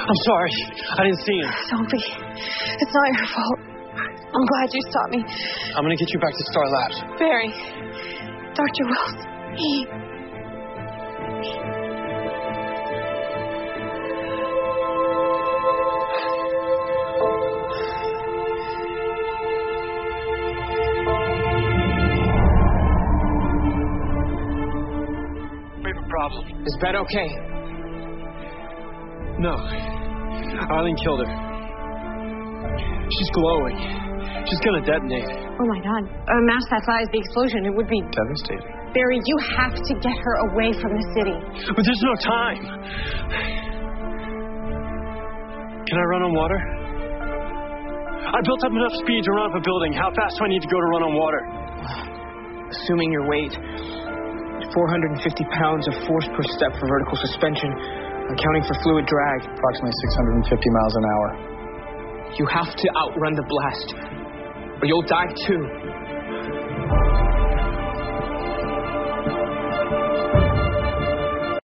I'm sorry. I didn't see him. Don't be. It's not your fault. I'm glad you stopped me. I'm gonna get you back to Star Labs. Barry. Dr. Wells. We have a problem. Is Ben okay? No. Arlene killed her. She's glowing. She's gonna detonate. Oh my God. A mass that size, the explosion, it would be Devastating. Barry, you have to get her away from the city. But there's no time. Can I run on water? I built up enough speed to run up a building. How fast do I need to go to run on water? Assuming your weight, 450 pounds of force per step for vertical suspension, accounting for fluid drag. Approximately 650 miles an hour. You have to outrun the blast, or you'll die too.